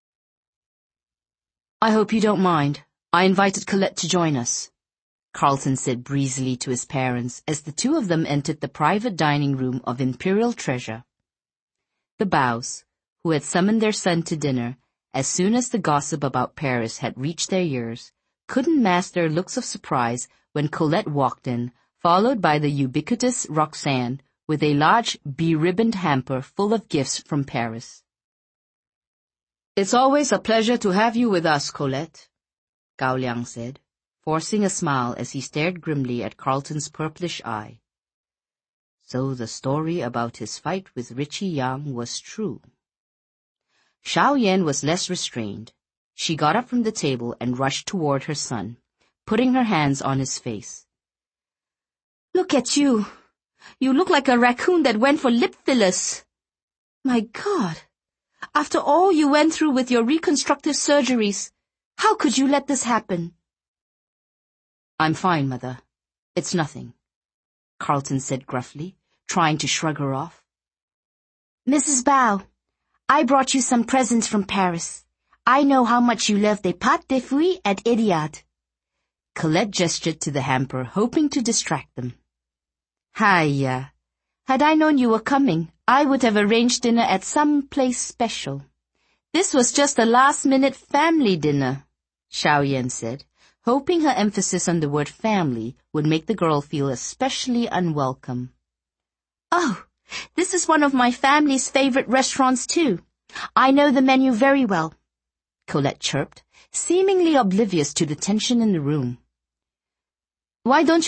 "I hope you don't mind. I invited Colette to join us," Carlton said breezily to his parents as the two of them entered the private dining room of Imperial Treasure. The Bows, who had summoned their son to dinner as soon as the gossip about Paris had reached their ears, couldn't mask their looks of surprise when Colette walked in, followed by the ubiquitous Roxanne, with a large beribboned hamper full of gifts from Paris. "It's always a pleasure to have you with us, Colette," Gao Liang said, forcing a smile as he stared grimly at Carlton's purplish eye. So the story about his fight with Richie Yang was true. Xiao Yan was less restrained. She got up from the table and rushed toward her son, putting her hands on his face. "Look at you. You look like a raccoon that went for lip fillers. My God, after all you went through with your reconstructive surgeries, how could you let this happen?" "I'm fine, Mother. It's nothing," Carlton said gruffly, trying to shrug her off. Mrs. Bao, I brought you some presents from Paris. I know how much you love des pâtes de fruits at Iliad. Colette gestured to the hamper, hoping to distract them. "Hiya. Had I known you were coming, I would have arranged dinner at some place special. This was just a last-minute family dinner," Xiao Yan said, hoping her emphasis on the word family would make the girl feel especially unwelcome. "Oh, this is one of my family's favorite restaurants too. I know the menu very well," Colette chirped, seemingly oblivious to the tension in the room. "Why don't